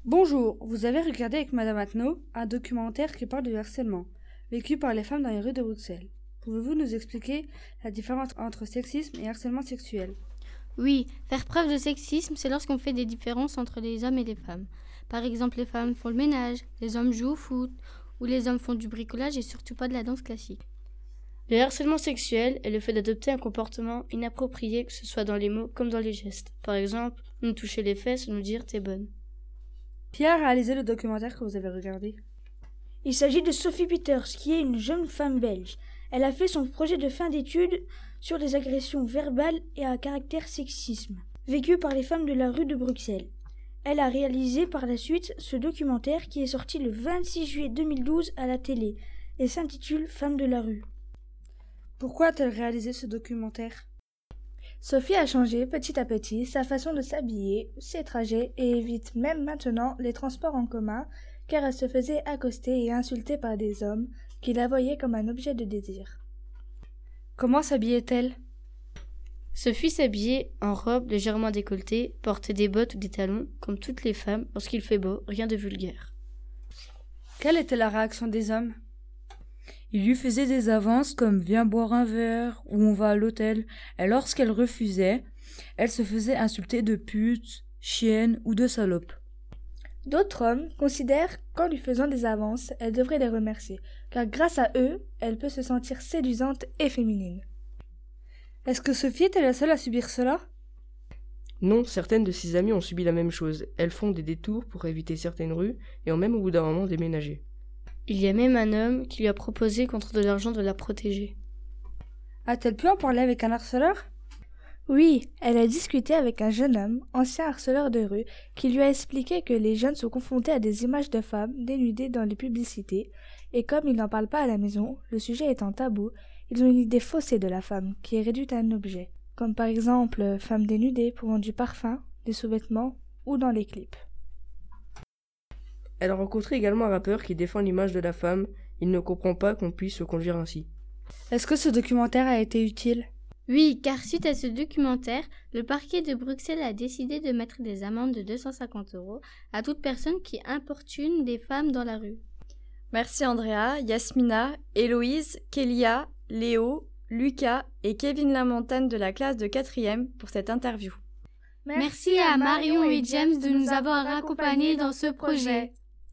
Bonjour, vous avez regardé avec Madame Atno un documentaire qui parle du harcèlement vécu par les femmes dans les rues de Bruxelles. Pouvez-vous nous expliquer la différence entre sexisme et harcèlement sexuel? Oui, faire preuve de sexisme, c'est lorsqu'on fait des différences entre les hommes et les femmes. Par exemple, les femmes font le ménage, les hommes jouent au foot, ou les hommes font du bricolage et surtout pas de la danse classique. Le harcèlement sexuel est le fait d'adopter un comportement inapproprié, que ce soit dans les mots comme dans les gestes. Par exemple, nous toucher les fesses ou nous dire « t'es bonne ». Qui a réalisé le documentaire que vous avez regardé? Il s'agit de Sophie Peters, qui est une jeune femme belge. Elle a fait son projet de fin d'études sur les agressions verbales et à caractère sexisme, vécues par les femmes de la rue de Bruxelles. Elle a réalisé par la suite ce documentaire qui est sorti le 26 juillet 2012 à la télé et s'intitule Femmes de la rue. Pourquoi a-t-elle réalisé ce documentaire? Sophie a changé petit à petit sa façon de s'habiller, ses trajets et évite même maintenant les transports en commun car elle se faisait accoster et insulter par des hommes qui la voyaient comme un objet de désir. Comment s'habillait-elle? Sophie s'habillait en robe légèrement décolletée, portait des bottes ou des talons, comme toutes les femmes, lorsqu'il fait beau, rien de vulgaire. Quelle était la réaction des hommes? Il lui faisait des avances comme « viens boire un verre » ou « on va à l'hôtel ». Et lorsqu'elle refusait, elle se faisait insulter de pute, chienne ou de salope. D'autres hommes considèrent qu'en lui faisant des avances, elle devrait les remercier, car grâce à eux, elle peut se sentir séduisante et féminine. Est-ce que Sophie était la seule à subir cela? Non, certaines de ses amies ont subi la même chose. Elles font des détours pour éviter certaines rues et ont même au bout d'un moment déménagé. Il y a même un homme qui lui a proposé contre de l'argent de la protéger. A-t-elle pu en parler avec un harceleur? Oui, elle a discuté avec un jeune homme, ancien harceleur de rue, qui lui a expliqué que les jeunes sont confrontés à des images de femmes dénudées dans les publicités, et comme ils n'en parlent pas à la maison, le sujet étant tabou, ils ont une idée faussée de la femme, qui est réduite à un objet, comme par exemple femme dénudée pour vendre du parfum, des sous-vêtements ou dans les clips. Elle a rencontré également un rappeur qui défend l'image de la femme. Il ne comprend pas qu'on puisse se conduire ainsi. Est-ce que ce documentaire a été utile? Oui, car suite à ce documentaire, le parquet de Bruxelles a décidé de mettre des amendes de 250 € à toute personne qui importune des femmes dans la rue. Merci Andrea, Yasmina, Héloïse, Kélia, Léo, Lucas et Kevin Lamontagne de la classe de 4e pour cette interview. Merci à Marion et James de nous avoir accompagnés dans ce projet.